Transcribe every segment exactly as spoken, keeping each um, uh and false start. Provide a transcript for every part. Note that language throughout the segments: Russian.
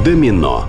Домино.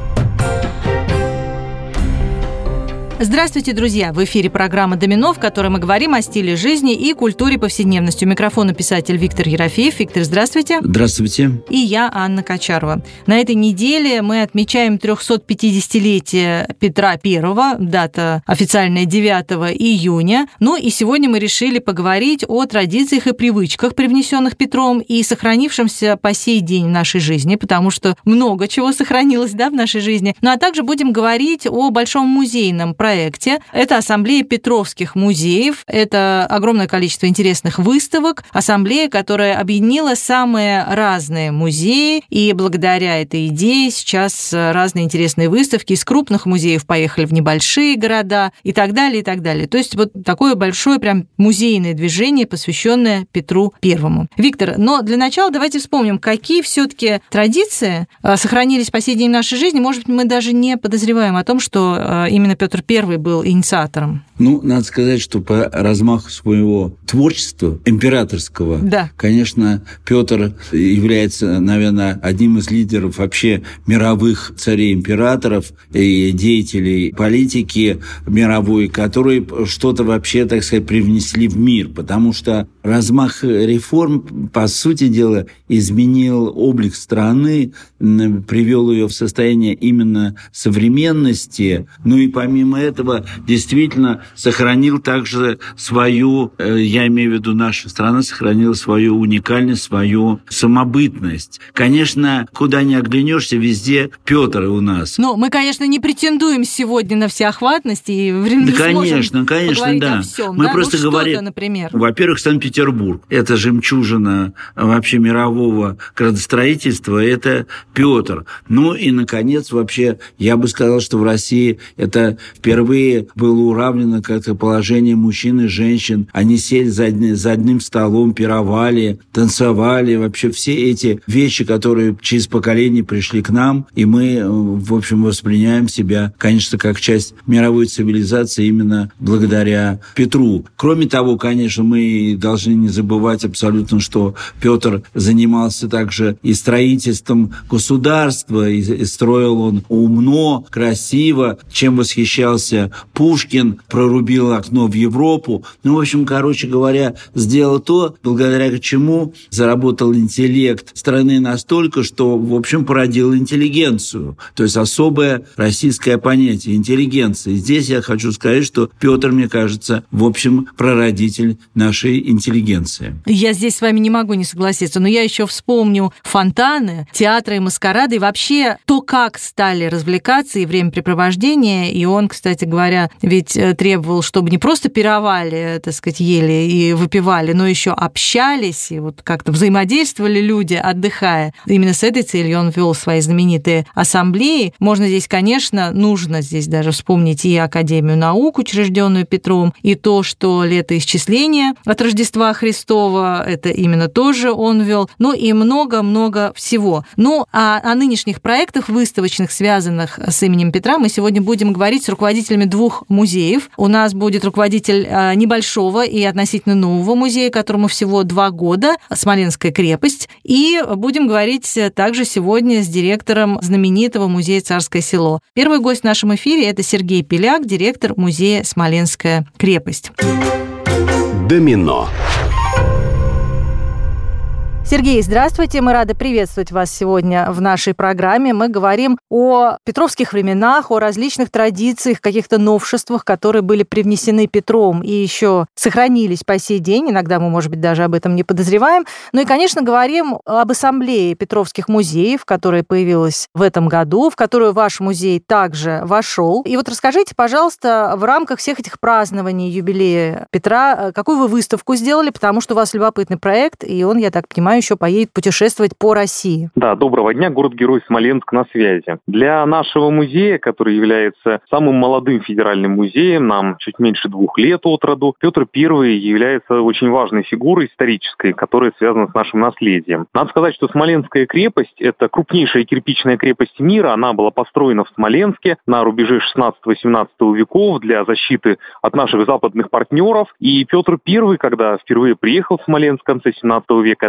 Здравствуйте, друзья! В эфире программа «Домино», в которой мы говорим о стиле жизни и культуре повседневности. У микрофона писатель Виктор Ерофеев. Виктор, здравствуйте. Здравствуйте. И я, Анна Качарова. На этой неделе мы отмечаем трехсотпятидесятилетие Петра Первого, дата официальная девятого июня. Ну и сегодня мы решили поговорить о традициях и привычках, привнесенных Петром и сохранившимся по сей день в нашей жизни, потому что много чего сохранилось, да, в нашей жизни. Ну а также будем говорить о большом музейном проекте. проекте. Это ассамблея Петровских музеев, это огромное количество интересных выставок, ассамблея, которая объединила самые разные музеи, и благодаря этой идее сейчас разные интересные выставки из крупных музеев поехали в небольшие города и так далее, и так далее. То есть вот такое большое прям музейное движение, посвященное Петру Первому. Виктор, но для начала давайте вспомним, какие все-таки традиции сохранились по сей день в нашей жизни. Может быть, мы даже не подозреваем о том, что именно Петр Первый был инициатором. Ну, надо сказать, что по размаху своего творчества императорского, да. конечно, Петр является, наверное, одним из лидеров вообще мировых царей-императоров и деятелей политики мировой, которые что-то вообще, так сказать, привнесли в мир, потому что размах реформ, по сути дела, изменил облик страны, привел ее в состояние именно современности, ну и помимо этого действительно сохранил также свою, я имею в виду, наша страна сохранила свою уникальность, свою самобытность. Конечно, куда ни оглянешься, везде Петр у нас. Но мы, конечно, не претендуем сегодня на всеохватность и временно да, не конечно, конечно, да. О всем, мы да? просто ну, говорим, например. Во-первых, Санкт-Петербург. Это жемчужина вообще мирового градостроительства, это Петр. Ну и, наконец, вообще, я бы сказал, что в России это впервые было уравнено как-то положение мужчин и женщин. Они сели за, одни, за одним столом, пировали, танцевали. Вообще все эти вещи, которые через поколение пришли к нам, и мы, в общем, воспринимаем себя, конечно, как часть мировой цивилизации именно благодаря Петру. Кроме того, конечно, мы должны не забывать абсолютно, что Петр занимался также и строительством государства, и, и строил он умно, красиво, чем восхищался Пушкин, прорубил окно в Европу. Ну, в общем, короче говоря, сделал то, благодаря чему заработал интеллект страны настолько, что, в общем, породил интеллигенцию. То есть особое российское понятие – интеллигенция. И здесь я хочу сказать, что Петр, мне кажется, в общем, прародитель нашей интеллигенции. Я здесь с вами не могу не согласиться, но я еще вспомню фонтаны, театры и маскарады, и вообще то, как стали развлекаться и времяпрепровождение. И он, кстати говоря, ведь требовал, чтобы не просто пировали, так сказать, ели и выпивали, но еще общались и вот как-то взаимодействовали люди, отдыхая. Именно с этой целью он вел свои знаменитые ассамблеи. Можно здесь, конечно, нужно здесь даже вспомнить и Академию наук, учрежденную Петром, и то, что летоисчисление от Рождества Христова, это именно тоже он вел, ну и много-много всего. Ну, а о нынешних проектах выставочных, связанных с именем Петра, мы сегодня будем говорить с руководителями двух музеев. У нас будет руководитель небольшого и относительно нового музея, которому всего два года, Смоленская крепость, и будем говорить также сегодня с директором знаменитого музея «Царское село». Первый гость в нашем эфире – это Сергей Пеляк, директор музея «Смоленская крепость». Домино. Сергей, здравствуйте. Мы рады приветствовать вас сегодня в нашей программе. Мы говорим о петровских временах, о различных традициях, каких-то новшествах, которые были привнесены Петром и еще сохранились по сей день. Иногда мы, может быть, даже об этом не подозреваем. Ну и, конечно, говорим об ассамблее Петровских музеев, которая появилась в этом году, в которую ваш музей также вошел. И вот расскажите, пожалуйста, в рамках всех этих празднований юбилея Петра, какую вы выставку сделали, потому что у вас любопытный проект, и он, я так понимаю, еще поедет путешествовать по России. Да, доброго дня, город-герой Смоленск на связи. Для нашего музея, который является самым молодым федеральным музеем, нам чуть меньше двух лет от роду, Петр Первый является очень важной фигурой исторической, которая связана с нашим наследием. Надо сказать, что Смоленская крепость – это крупнейшая кирпичная крепость мира. Она была построена в Смоленске на рубеже шестнадцатого-семнадцатого веков для защиты от наших западных партнеров. И Петр Первый, когда впервые приехал в Смоленск в конце семнадцатого века, отлично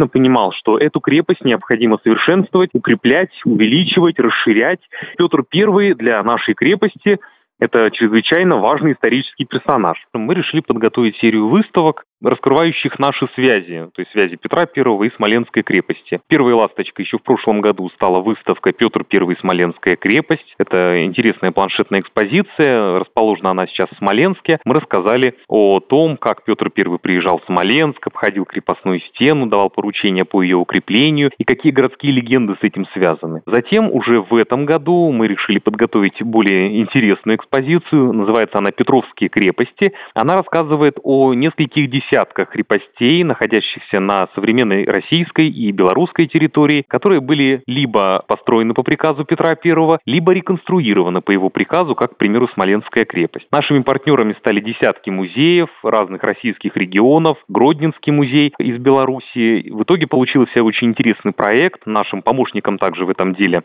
понимал, что эту крепость необходимо совершенствовать, укреплять, увеличивать, расширять. Петр Первый для нашей крепости – это чрезвычайно важный исторический персонаж. Мы решили подготовить серию выставок, раскрывающих наши связи, то есть связи Петра Первого и Смоленской крепости. Первой ласточкой еще в прошлом году стала выставка «Петр Первый. Смоленская крепость». Это интересная планшетная экспозиция, расположена она сейчас в Смоленске. Мы рассказали о том, как Петр Первый приезжал в Смоленск, обходил крепостную стену, давал поручения по ее укреплению и какие городские легенды с этим связаны. Затем уже в этом году мы решили подготовить более интересную экспозицию, называется она «Петровские крепости». Она рассказывает о нескольких десятках десятках крепостей, находящихся на современной российской и белорусской территории, которые были либо построены по приказу Петра Первого, либо реконструированы по его приказу, как, к примеру, Смоленская крепость. Нашими партнерами стали десятки музеев разных российских регионов, Гродненский музей из Белоруссии. В итоге получился очень интересный проект. Нашим помощником также в этом деле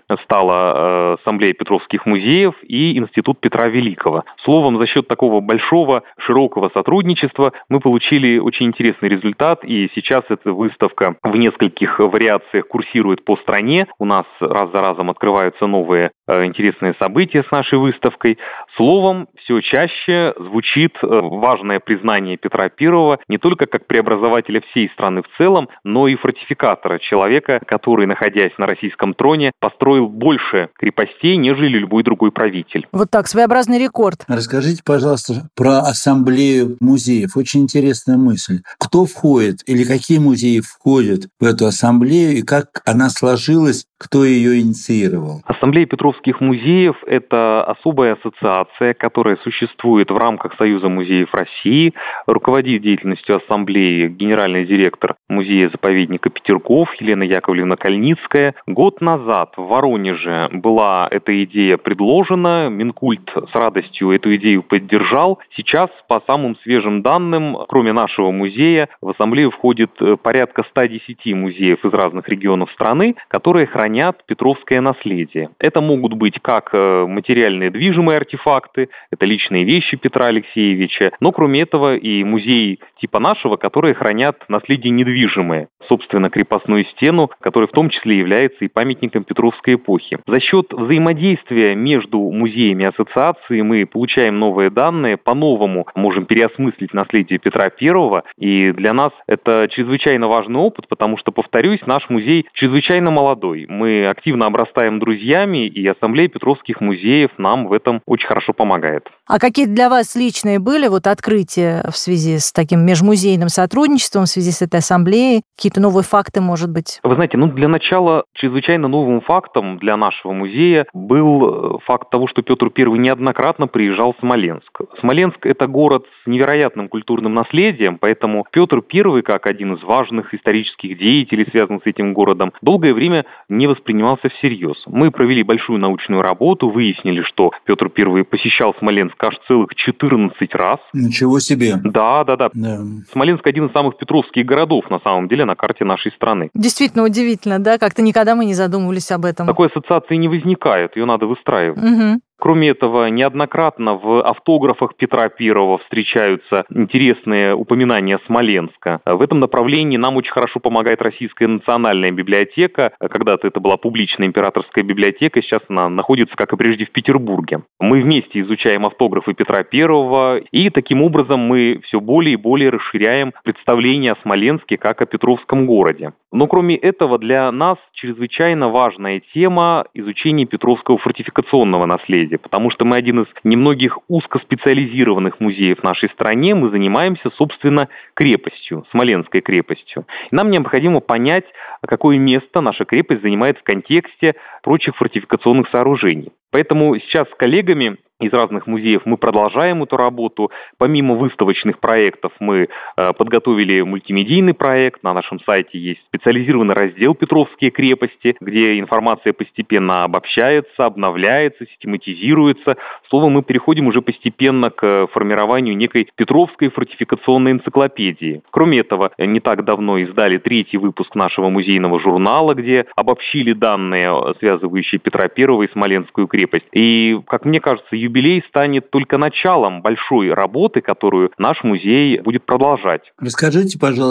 стала Ассамблея Петровских музеев и Институт Петра Великого. Словом, за счет такого большого, широкого сотрудничества мы получили очень интересный результат, и сейчас эта выставка в нескольких вариациях курсирует по стране. У нас раз за разом открываются новые э, интересные события с нашей выставкой. Словом, все чаще звучит э, важное признание Петра Первого не только как преобразователя всей страны в целом, но и фортификатора, человека, который, находясь на российском троне, построил больше крепостей, нежели любой другой правитель. Вот так, своеобразный рекорд. Расскажите, пожалуйста, про ассамблею музеев. Очень интересная мысль. Кто входит или какие музеи входят в эту ассамблею и как она сложилась, кто ее инициировал? Ассамблея Петровских музеев – это особая ассоциация, которая существует в рамках Союза музеев России. Руководит деятельностью ассамблеи генеральный директор музея-заповедника Петергоф Елена Яковлевна Кальницкая. Год назад в Воронеже была эта идея предложена, Минкульт с радостью эту идею поддержал. Сейчас, по самым свежим данным, кроме нашего музея, в ассамблею входит порядка ста десяти музеев из разных регионов страны, которые хранят петровское наследие. Это могут быть как материальные движимые артефакты, это личные вещи Петра Алексеевича, но кроме этого и музеи типа нашего, которые хранят наследие недвижимое, собственно, крепостную стену, которая в том числе является и памятником Петровской эпохи. За счет взаимодействия между музеями и ассоциацией мы получаем новые данные, по-новому можем переосмыслить наследие Петра Первого, и для нас это чрезвычайно важный опыт, потому что, повторюсь, наш музей чрезвычайно молодой. Мы активно обрастаем друзьями, и Ассамблея Петровских музеев нам в этом очень хорошо помогает. А какие для вас личные были вот открытия в связи с таким межмузейным сотрудничеством, в связи с этой ассамблеей? Какие-то новые факты, может быть? Вы знаете, ну для начала чрезвычайно новым фактом для нашего музея был факт того, что Петр Первый неоднократно приезжал в Смоленск. Смоленск – это город с невероятным культурным наследием, поэтому Петр Первый, как один из важных исторических деятелей, связанных с этим городом, долгое время не воспринимался всерьез. Мы провели большую научную работу, выяснили, что Петр Первый посещал Смоленск аж целых четырнадцать раз. Ничего себе. Да, да, да, да. Смоленск один из самых петровских городов, на самом деле, на карте нашей страны. Действительно удивительно, да? Как-то никогда мы не задумывались об этом. Такой ассоциации не возникает, ее надо выстраивать. Угу. Кроме этого, неоднократно в автографах Петра Первого встречаются интересные упоминания Смоленска. В этом направлении нам очень хорошо помогает Российская национальная библиотека. Когда-то это была публичная императорская библиотека, сейчас она находится, как и прежде, в Петербурге. Мы вместе изучаем автографы Петра Первого, и таким образом мы все более и более расширяем представление о Смоленске как о Петровском городе. Но кроме этого, для нас чрезвычайно важная тема изучения Петровского фортификационного наследия, потому что мы один из немногих узкоспециализированных музеев в нашей стране, мы занимаемся, собственно, крепостью, Смоленской крепостью. И нам необходимо понять, какое место наша крепость занимает в контексте прочих фортификационных сооружений. Поэтому сейчас с коллегами из разных музеев мы продолжаем эту работу. Помимо выставочных проектов мы э, подготовили мультимедийный проект. На нашем сайте есть специализированный раздел «Петровские крепости», где информация постепенно обобщается, обновляется, систематизируется. Словом, мы переходим уже постепенно к формированию некой Петровской фортификационной энциклопедии. Кроме этого, не так давно издали третий выпуск нашего музейного журнала, где обобщили данные, связывающие Петра Первого и Смоленскую крепость. И, как мне кажется, юбилей станет только началом большой работы, которую наш музей будет продолжать. Расскажите, пожалуйста,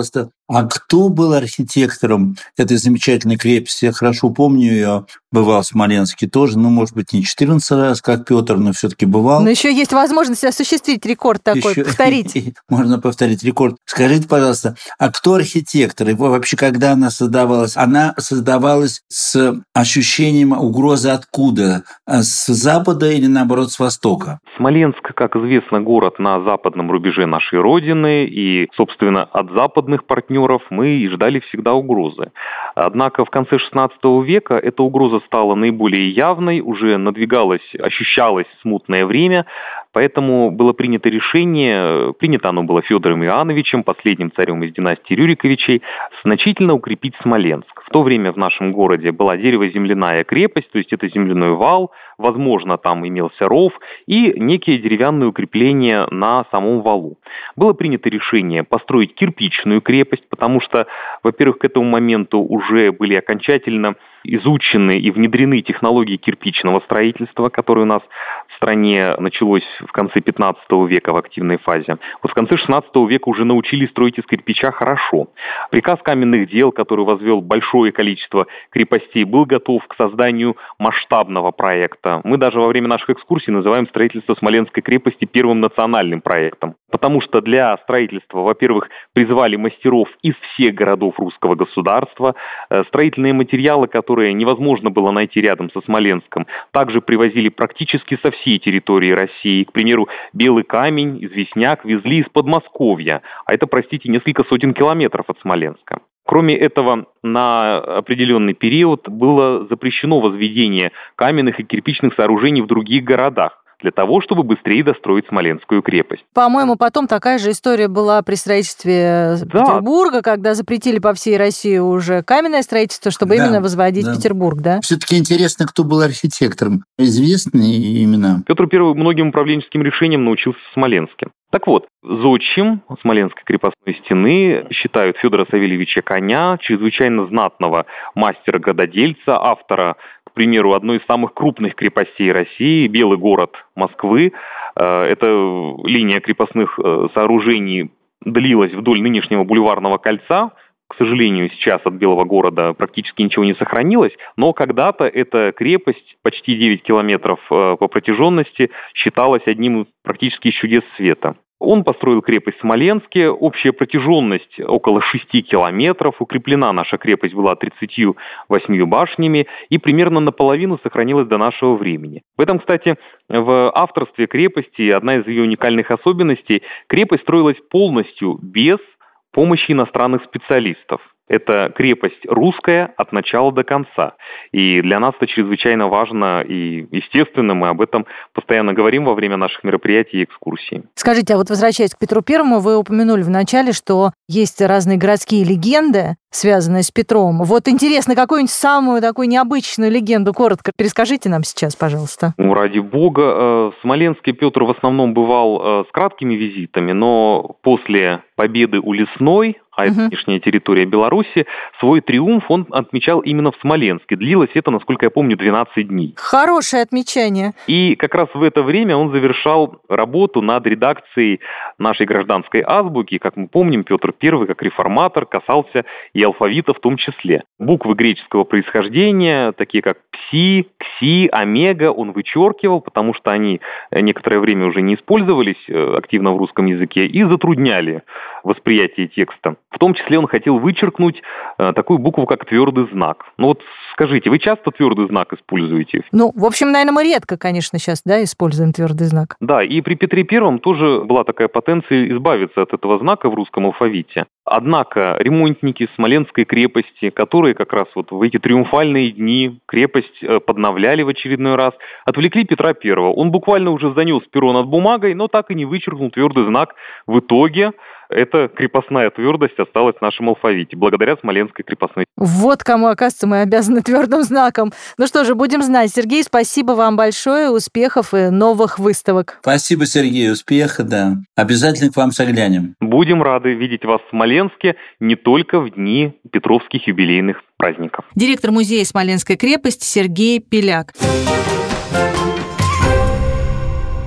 А кто был архитектором этой замечательной крепости? Я хорошо помню ее, бывал в Смоленске тоже, ну, может быть, не четырнадцать раз, как Петр, но все-таки бывал. Но еще есть возможность осуществить рекорд такой, еще повторить. Можно повторить рекорд. Скажите, пожалуйста, а кто архитектор? И вообще, когда она создавалась? Она создавалась с ощущением угрозы откуда? С запада или, наоборот, с востока? Смоленск, как известно, город на западном рубеже нашей Родины, и, собственно, от западных партнеров мы и ждали всегда угрозы. Однако в конце шестнадцатого века эта угроза стала наиболее явной, уже надвигалась, ощущалось смутное время, поэтому было принято решение, принято оно было Федором Иоанновичем, последним царем из династии Рюриковичей, значительно укрепить Смоленск. В то время в нашем городе была дерево-земляная крепость, то есть это земляной вал, возможно, там имелся ров и некие деревянные укрепления на самом валу. Было принято решение построить кирпичную крепость, потому что, во-первых, к этому моменту уже были окончательно изучены и внедрены технологии кирпичного строительства, которые у нас в стране началось в конце пятнадцатого века в активной фазе. Вот в конце шестнадцатого века уже научились строить из кирпича хорошо. Приказ каменных дел, который возвел большое количество крепостей, был готов к созданию масштабного проекта. Мы даже во время наших экскурсий называем строительство Смоленской крепости первым национальным проектом. Потому что для строительства, во-первых, призвали мастеров из всех городов русского государства. Строительные материалы, которые невозможно было найти рядом со Смоленском, также привозили практически со всей территории России. К примеру, белый камень, известняк везли из Подмосковья, а это, простите, несколько сотен километров от Смоленска. Кроме этого, на определенный период было запрещено возведение каменных и кирпичных сооружений в других городах, для того, чтобы быстрее достроить Смоленскую крепость. По-моему, потом такая же история была при строительстве да. Петербурга, когда запретили по всей России уже каменное строительство, чтобы да, именно возводить да. Петербург, да? Все-таки интересно, кто был архитектором. Известные имена? Петр Первый многим управленческим решениям научился в Смоленске. Так вот, зодчим Смоленской крепостной стены считают Федора Савельевича Коня, чрезвычайно знатного мастера-градодельца, автора, к примеру, одной из самых крупных крепостей России, Белый город Москвы. Эта линия крепостных сооружений длилась вдоль нынешнего бульварного кольца. К сожалению, сейчас от Белого города практически ничего не сохранилось, но когда-то эта крепость, почти девять километров по протяженности, считалась одним из практически чудес света. Он построил крепость в Смоленске, общая протяженность около шести километров, укреплена наша крепость была тридцатью восьмью башнями и примерно наполовину сохранилась до нашего времени. В этом, кстати, в авторстве крепости одна из ее уникальных особенностей – крепость строилась полностью без помощи иностранных специалистов. Это крепость русская от начала до конца. И для нас это чрезвычайно важно, и, естественно, мы об этом постоянно говорим во время наших мероприятий и экскурсий. Скажите, а вот возвращаясь к Петру Первому, вы упомянули вначале, что есть разные городские легенды, связанные с Петром. Вот интересно, какую-нибудь самую такую необычную легенду коротко перескажите нам сейчас, пожалуйста. Ну, ради бога. В Смоленске Петр в основном бывал с краткими визитами, но после победы у Лесной, а это нынешняя территория Беларуси, свой триумф он отмечал именно в Смоленске. Длилось это, насколько я помню, двенадцать дней. Хорошее отмечание. И как раз в это время он завершал работу над редакцией нашей гражданской азбуки. Как мы помним, Петр Первый, как реформатор, касался и алфавита в том числе. Буквы греческого происхождения, такие как пси, кси, омега, он вычеркивал, потому что они некоторое время уже не использовались активно в русском языке и затрудняли восприятие текста. В том числе он хотел вычеркнуть э, такую букву, как твердый знак. Ну вот скажите, вы часто твердый знак используете? Ну, в общем, наверное, мы редко, конечно, сейчас, да, используем твердый знак. Да, и при Петре Первом тоже была такая потенция избавиться от этого знака в русском алфавите. Однако ремонтники Смоленской крепости, которые как раз вот в эти триумфальные дни крепость подновляли в очередной раз, отвлекли Петра Первого. Он буквально уже занес перо над бумагой, но так и не вычеркнул твердый знак. В итоге эта крепостная твердость осталась в нашем алфавите, благодаря Смоленской крепостной. Вот кому, оказывается, мы обязаны твердым знаком. Ну что же, будем знать. Сергей, спасибо вам большое, успехов и новых выставок. Спасибо, Сергей, успеха, да. Обязательно к вам заглянем. Будем рады видеть вас в Смоленске не только в дни петровских юбилейных праздников. Директор музея Смоленской крепости Сергей Пеляк.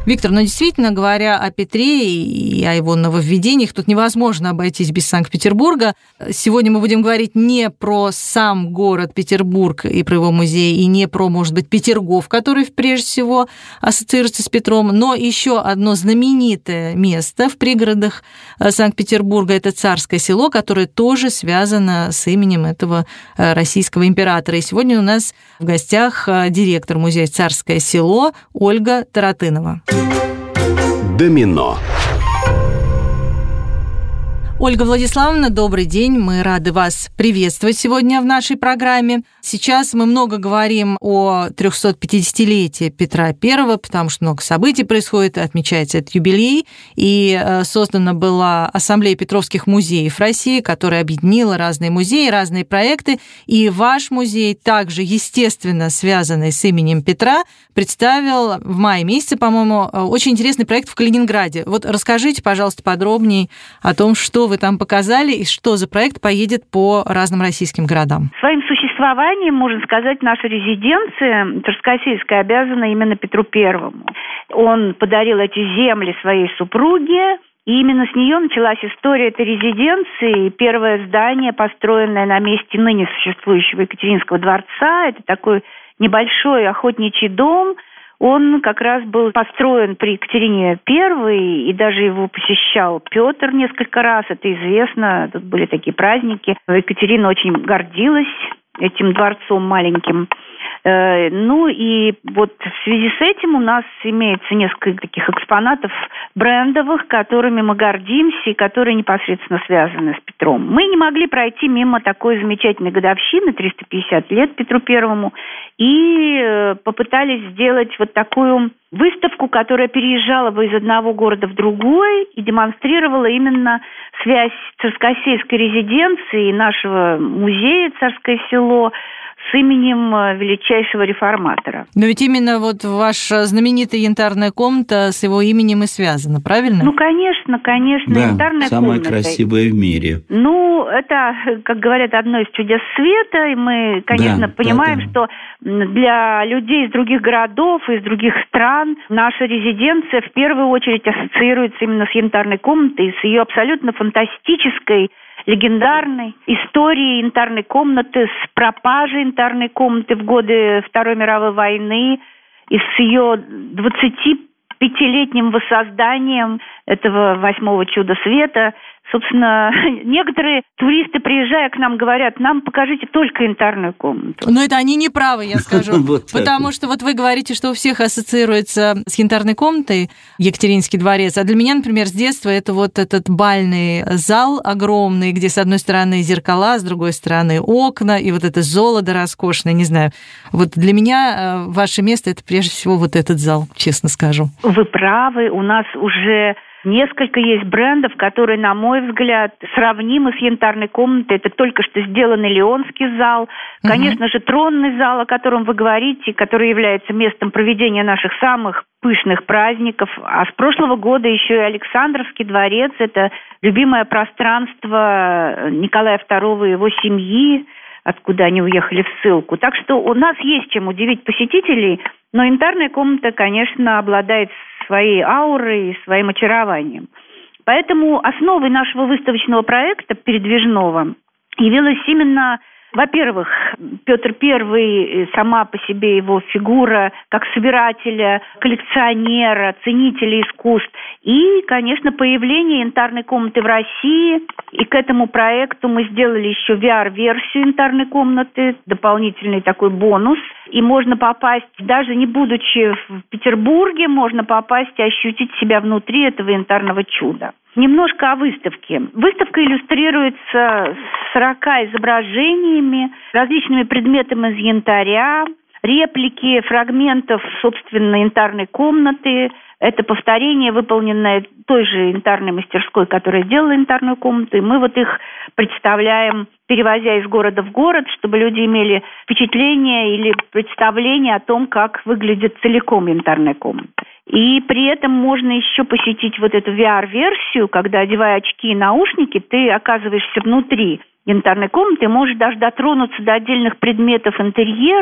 Виктор, ну действительно, говоря о Петре и о его нововведениях, тут невозможно обойтись без Санкт-Петербурга. Сегодня мы будем говорить не про сам город Петербург и про его музей, и не про, может быть, Петергоф, который прежде всего ассоциируется с Петром, но еще одно знаменитое место в пригородах Санкт-Петербурга – это Царское Село, которое тоже связано с именем этого российского императора. И сегодня у нас в гостях директор музея «Царское Село» Ольга Таратынова. Домино. Ольга Владиславовна, добрый день. Мы рады вас приветствовать сегодня в нашей программе. Сейчас мы много говорим о трехсотпятидесятилетии Петра Первого, потому что много событий происходит, отмечается этот юбилей. И создана была Ассамблея Петровских музеев России, которая объединила разные музеи, разные проекты. И ваш музей, также, естественно, связанный с именем Петра, представил в мае месяце, по-моему, очень интересный проект в Калининграде. Вот расскажите, пожалуйста, подробнее о том, что вы там показали и что за проект поедет по разным российским городам. Своим существованием, можно сказать, наша резиденция Царскосельская обязана именно Петру Первому. Он подарил эти земли своей супруге, и именно с нее началась история этой резиденции. Первое здание, построенное на месте ныне существующего Екатеринского дворца, это такой небольшой охотничий дом. Он как раз был построен при Екатерине Первой, и даже его посещал Петр несколько раз, это известно, тут были такие праздники. Екатерина очень гордилась этим дворцом маленьким. Ну и вот в связи с этим у нас имеется несколько таких экспонатов брендовых, которыми мы гордимся и которые непосредственно связаны с Петром. Мы не могли пройти мимо такой замечательной годовщины, триста пятьдесят лет Петру Первому, и попытались сделать вот такую выставку, которая переезжала бы из одного города в другой и демонстрировала именно связь Царскосельской резиденции и нашего музея «Царское Село» с именем величайшего реформатора. Но ведь именно вот ваша знаменитая янтарная комната с его именем и связана, правильно? Ну, конечно, конечно. Да, янтарная самая комната. красивая в мире. Ну, это, как говорят, одно из чудес света, и мы, конечно, да, понимаем, да, да. что для людей из других городов, из других стран наша резиденция в первую очередь ассоциируется именно с янтарной комнатой, с ее абсолютно фантастической, легендарной историей янтарной комнаты, с пропажей янтарной комнаты в годы Второй мировой войны и с ее двадцатипятилетним воссозданием этого восьмого чуда света. Собственно, некоторые туристы, приезжая к нам, говорят: нам покажите только янтарную комнату. Но это они не правы, я скажу. Потому что вот вы говорите, что у всех ассоциируется с янтарной комнатой Екатеринский дворец, а для меня, например, с детства это вот этот бальный зал огромный, где с одной стороны зеркала, с другой стороны окна, и вот это золото роскошное, не знаю. Вот для меня ваше место – это прежде всего вот этот зал, честно скажу. Вы правы, у нас уже несколько есть брендов, которые, на мой взгляд, сравнимы с янтарной комнатой. Это только что сделанный Леонский зал. Uh-huh. Конечно же, тронный зал, о котором вы говорите, который является местом проведения наших самых пышных праздников. А с прошлого года еще и Александровский дворец. Это любимое пространство Николая Второго и его семьи, откуда они уехали в ссылку. Так что у нас есть чем удивить посетителей, но янтарная комната, конечно, обладает своей аурой и своим очарованием. Поэтому основой нашего выставочного проекта передвижного явилась именно, во-первых, Петр Первый, сама по себе его фигура как собирателя, коллекционера, ценителя искусств, и, конечно, появление янтарной комнаты в России. И к этому проекту мы сделали еще ви ар-версию янтарной комнаты, дополнительный такой бонус. И можно попасть, даже не будучи в Петербурге, можно попасть и ощутить себя внутри этого янтарного чуда. Немножко о выставке. Выставка иллюстрируется сорока изображениями, различными предметами из янтаря, реплики фрагментов, собственно, янтарной комнаты. Это повторение, выполненное той же янтарной мастерской, которая сделала янтарную комнату. И мы вот их представляем, перевозя из города в город, чтобы люди имели впечатление или представление о том, как выглядит целиком янтарная комната. И при этом можно еще посетить вот эту ви ар-версию, когда, одевая очки и наушники, ты оказываешься внутри янтарной комнаты, можешь даже дотронуться до отдельных предметов интерьера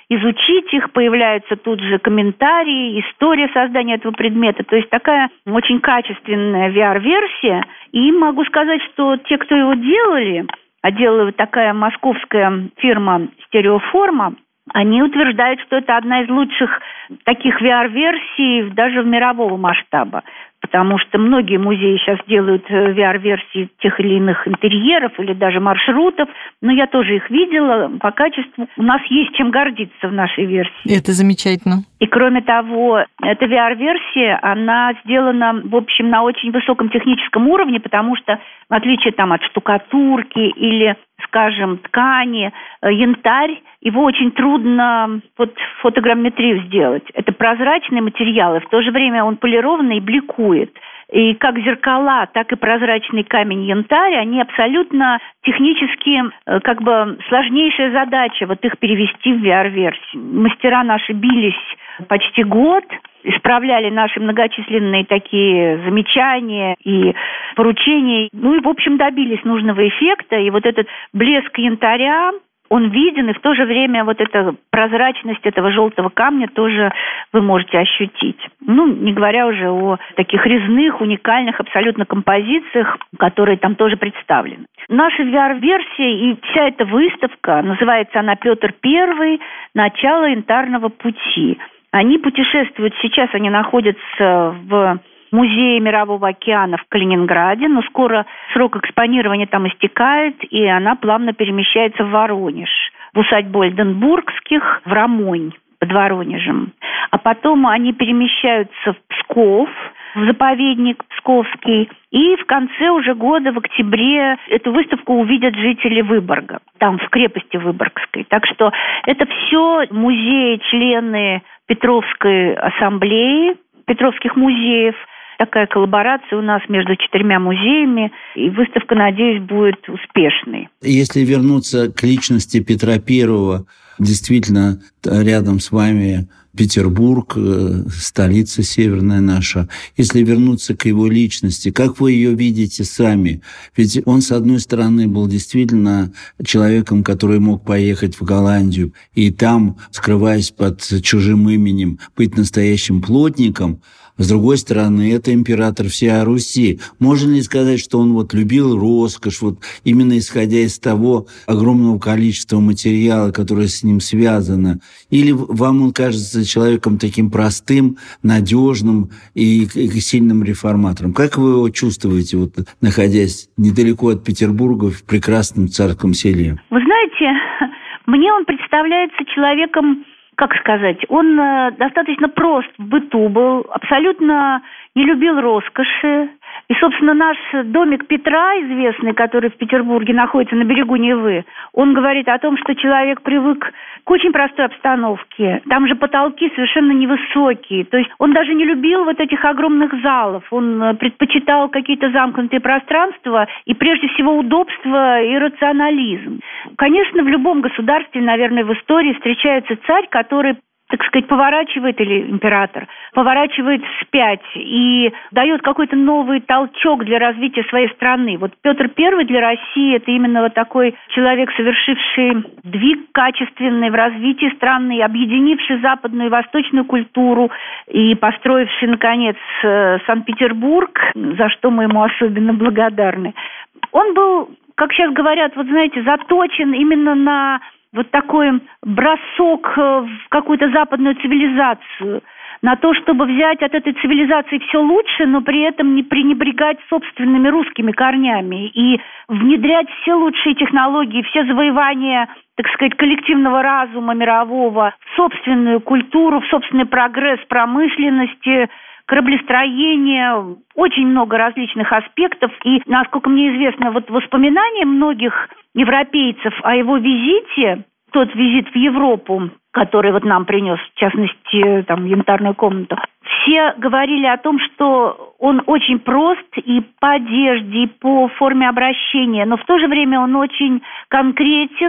изучить их, появляются тут же комментарии, история создания этого предмета. То есть такая очень качественная ви ар-версия. И могу сказать, что те, кто его делали, а делала такая московская фирма «Стереоформа», они утверждают, что это одна из лучших таких ви ар-версий даже в мирового масштаба. Потому что многие музеи сейчас делают ви ар-версии тех или иных интерьеров или даже маршрутов. Но я тоже их видела по качеству. У нас есть чем гордиться в нашей версии. Это замечательно. И кроме того, эта ви ар-версия, она сделана, в общем, на очень высоком техническом уровне, потому что, в отличие там, от штукатурки или, скажем, ткани, янтарь, его очень трудно вот, фотограмметрию сделать. Это прозрачный материал, и в то же время он полированный и бликует. И как зеркала, так и прозрачный камень янтарь, они абсолютно технически как бы сложнейшая задача вот их перевести в ви ар-версию. Мастера наши бились почти год, исправляли наши многочисленные такие замечания и поручения. Ну и, в общем, добились нужного эффекта. И вот этот блеск янтаря, он виден, и в то же время вот эта прозрачность этого желтого камня тоже вы можете ощутить. Ну, не говоря уже о таких резных, уникальных абсолютно композициях, которые там тоже представлены. Наша ви ар-версия и вся эта выставка, называется она «Петр Первый. Начало янтарного пути». Они путешествуют, сейчас они находятся в Музее Мирового океана в Калининграде, но скоро срок экспонирования там истекает, и она плавно перемещается в Воронеж, в усадьбу Ольденбургских, в Рамонь под Воронежем. А потом они перемещаются в Псков, в заповедник Псковский, и в конце уже года, в октябре, эту выставку увидят жители Выборга, там, в крепости Выборгской. Так что это все музеи, члены Петровской ассамблеи, Петровских музеев. Такая коллаборация у нас между четырьмя музеями, и выставка, надеюсь, будет успешной. Если вернуться к личности Петра Первого, действительно, рядом с вами Петербург, столица северная наша. Если вернуться к его личности, как вы ее видите сами? Ведь он, с одной стороны, был действительно человеком, который мог поехать в Голландию и там, скрываясь под чужим именем, быть настоящим плотником. С другой стороны, это император всей Руси. Можно ли сказать, что он вот любил роскошь, вот именно исходя из того огромного количества материала, которое с ним связано? Или вам он кажется человеком таким простым, надежным и, и сильным реформатором? Как вы его чувствуете, вот, находясь недалеко от Петербурга, в прекрасном царском селе? Вы знаете, мне он представляется человеком, как сказать, он э, достаточно прост в быту был, абсолютно не любил роскоши. И, собственно, наш домик Петра, известный, который в Петербурге находится на берегу Невы, он говорит о том, что человек привык к очень простой обстановке. Там же потолки совершенно невысокие. То есть он даже не любил вот этих огромных залов. Он предпочитал какие-то замкнутые пространства и, прежде всего, удобство и рационализм. Конечно, в любом государстве, наверное, в истории встречается царь, который, так сказать, поворачивает, или император, поворачивает вспять и дает какой-то новый толчок для развития своей страны. Вот Петр Первый для России – это именно вот такой человек, совершивший сдвиг качественный в развитии страны, объединивший западную и восточную культуру и построивший, наконец, Санкт-Петербург, за что мы ему особенно благодарны. Он был, как сейчас говорят, вот знаете, заточен именно на вот такой бросок в какую-то западную цивилизацию, на то, чтобы взять от этой цивилизации все лучше, но при этом не пренебрегать собственными русскими корнями и внедрять все лучшие технологии, все завоевания, так сказать, коллективного разума мирового в собственную культуру, в собственный прогресс промышленности, кораблестроения, очень много различных аспектов. И, насколько мне известно, вот воспоминания многих европейцев о его визите, тот визит в Европу, который вот нам принес, в частности, там, янтарную комнату, все говорили о том, что он очень прост и по одежде, и по форме обращения, но в то же время он очень конкретен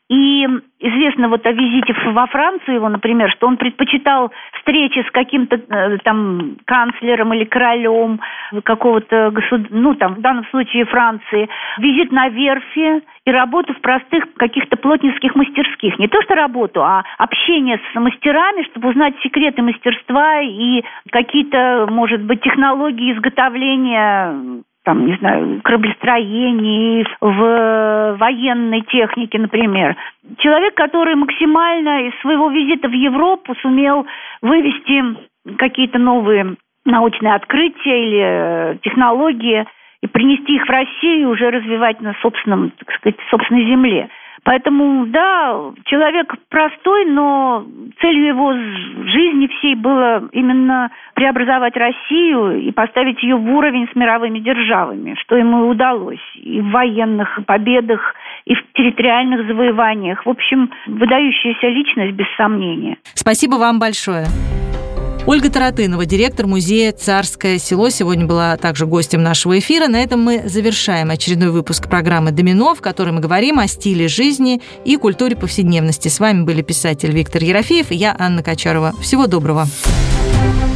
И известно вот о визите во Францию его, например, что он предпочитал встречи с каким-то э, там канцлером или королем какого-то государства, ну там в данном случае Франции, визит на верфи и работу в простых каких-то плотницких мастерских. Не то что работу, а общение с мастерами, чтобы узнать секреты мастерства и какие-то, может быть, технологии изготовления, там, не знаю, кораблестроения, в военной технике, например. Человек, который максимально из своего визита в Европу сумел вывести какие-то новые научные открытия или технологии и принести их в Россию и уже развивать на собственном, так сказать, собственной земле. Поэтому, да, человек простой, но целью его жизни всей было именно преобразовать Россию и поставить ее в уровень с мировыми державами, что ему и удалось и в военных победах, и в территориальных завоеваниях. В общем, выдающаяся личность, без сомнения. Спасибо вам большое. Ольга Таратынова, директор музея «Царское село», сегодня была также гостем нашего эфира. На этом мы завершаем очередной выпуск программы «Домино», в которой мы говорим о стиле жизни и культуре повседневности. С вами были писатель Виктор Ерофеев и я, Анна Качарова. Всего доброго.